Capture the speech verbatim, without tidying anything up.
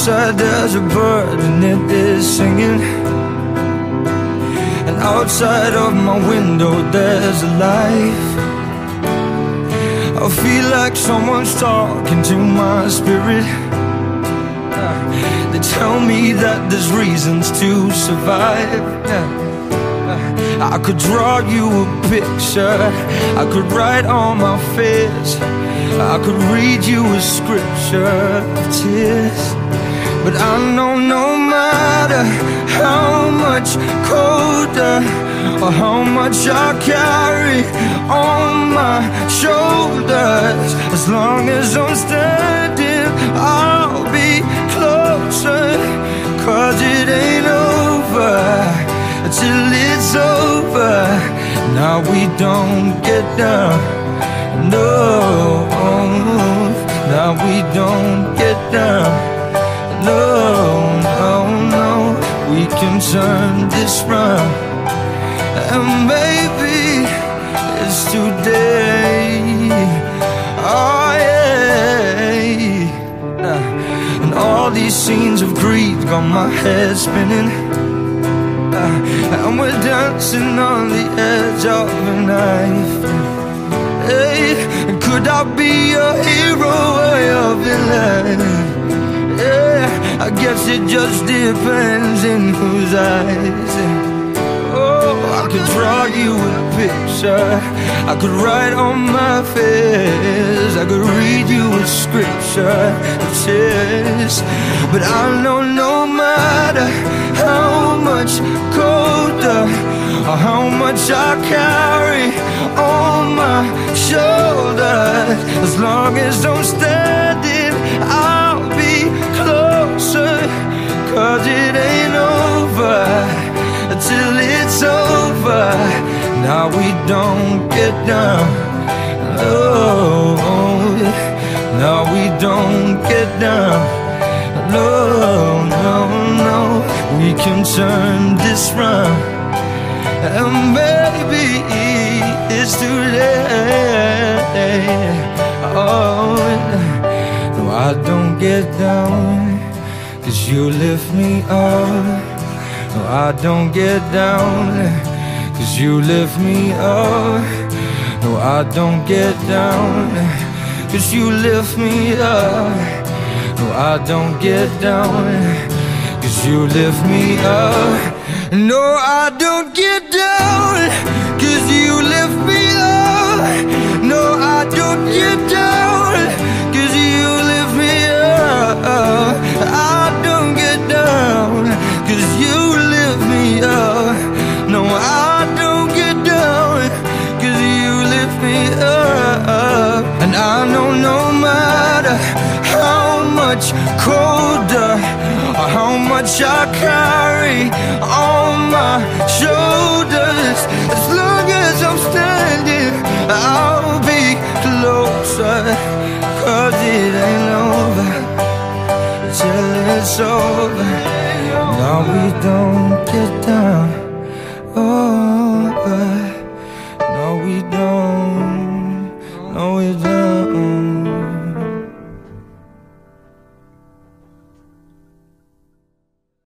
outside there's a bird and it is singing, and outside of my window there's a life. I feel like someone's talking to my spirit. They tell me that there's reasons to survive. I could draw you a picture, I could write all my fears, I could read you a scripture of tears. But I know no matter how much colder or how much I carry on my shoulders, as long as I'm standing, I'll be closer. Cause it ain't over till it's over. Now we don't get down, no. Now we don't get down, no, no, no. We can turn this round, and maybe it's today. Oh yeah. And all these scenes of greed got my head spinning, and we're dancing on the edge of a knife. Hey, could I be a hero or a villain? Yeah, I guess it just depends in whose eyes. Oh, I could draw you a picture, I could write on my face, I could read you a scripture of tears. But I know no matter how much colder or how much I carry on my shoulders, as long as I'm standing, I'll be closer. Cause it ain't over till it's over. Now we don't get down, no. Now we don't get down, no, no, no. We can turn this round, and maybe it's today. Oh, no, I don't get down, cause you lift me up. No, I don't get down, cause you lift me up. No, I don't get down, cause you lift me up. No, I don't get down, cause you lift me up. No, I don't get down, cause you lift me up. No, I don't get down, cause you lift me up. I don't get down, cause you lift me up. No, I don't get down, cause you lift me up. And I know no matter how much colder or how much I carry on my shoulders, as long as I'm standing, I'll be closer. Cause it ain't over till it's over. Now we don't get down, oh, no, we don't.